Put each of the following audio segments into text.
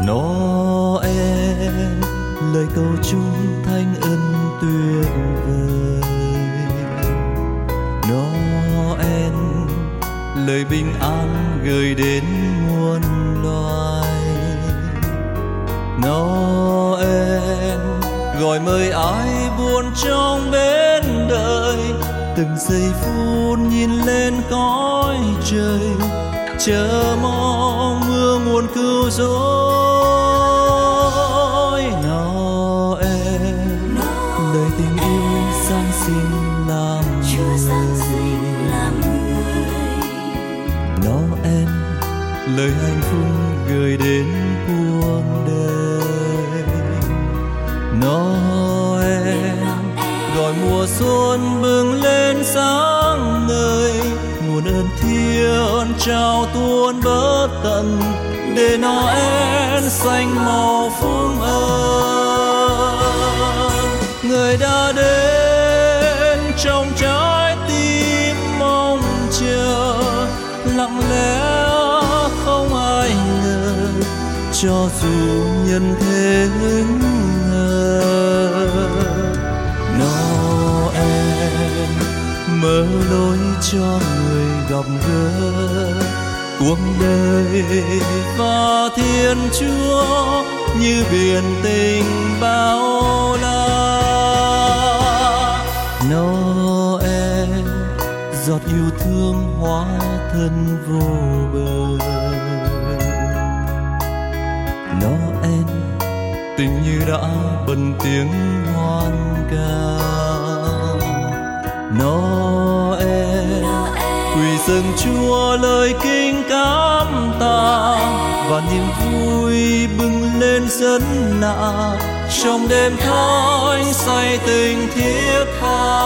Noel, lời cầu chúc thánh ân tuyệt vời. Noel, lời bình an gửi đến muôn loài. Noel, gọi mời ai buồn trong bên đời, từng giây phút nhìn lên cõi trời, chờ mong mưa nguồn cứu rỗi. Noel, lời tình yêu Giáng sinh làm người. Noel, lời hạnh phúc gửi đến cuộc đời. Noel, gọi mùa xuân bừng lên sáng ngời, nguồn ơn thiên trao tuôn bất tận, để Noel xanh màu phúc ơn. Người đã đến trong trái tim mong chờ, lặng lẽ không ai ngờ, cho dù nhân thế ngờ. Noel mở lối cho người gặp gỡ, cuộc đời và Thiên Chúa như biển tình bao la. Noel, giọt yêu thương hóa thân vô bờ. Noel, tình như đã bần tiếng hoan ca. Noel, quỳ dâng Chúa lời kinh cám tạ, và niềm vui bừng lên dân lạ trong đêm thánh say tình thiết tha.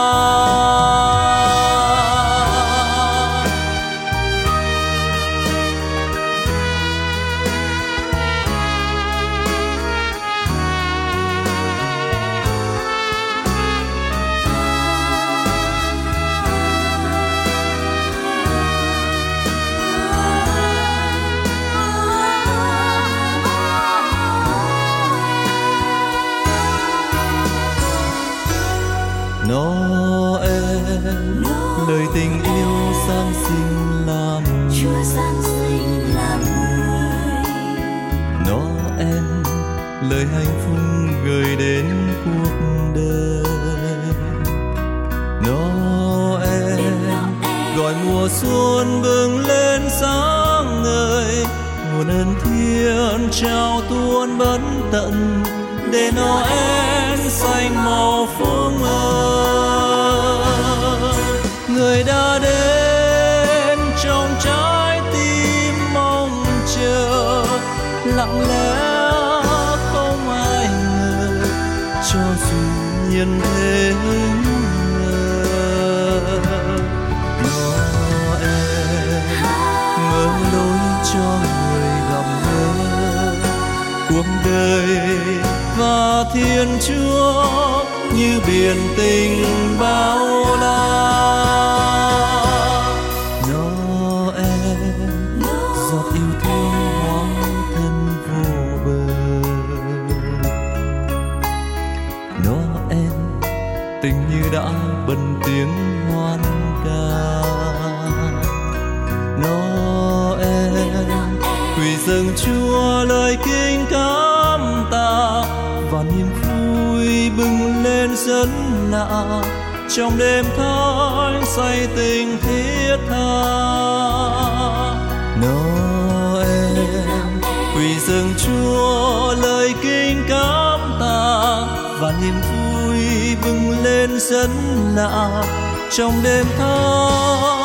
Noel, lời tình yêu Giáng sinh làm người. Noel, lời hạnh phúc gửi đến cuộc đời. Noel, gọi mùa xuân bừng lên sáng ngời, nguồn ơn thiên trao tuôn bất tận, để Noel xanh màu phúc ơn. Người đã đến trong trái tim mong chờ, lặng lẽ không ai ngờ, cho dù nhân thế ngờ. Noel mở lối cho người gặp gỡ, cuộc đời và Thiên Chúa như biển tình bao la. Noel, giọt yêu thương hóa thân vô bờ. Noel, tình như đã bần tiếng hoan ca. Noel, quỳ dâng Chúa lời kinh cám tạ, và niềm vui bừng lên dân lạ trong đêm thánh say tình thiết tha. Noel, quỳ dâng Chúa lời kinh cám tạ, và niềm vui bừng lên dân lạ trong đêm thánh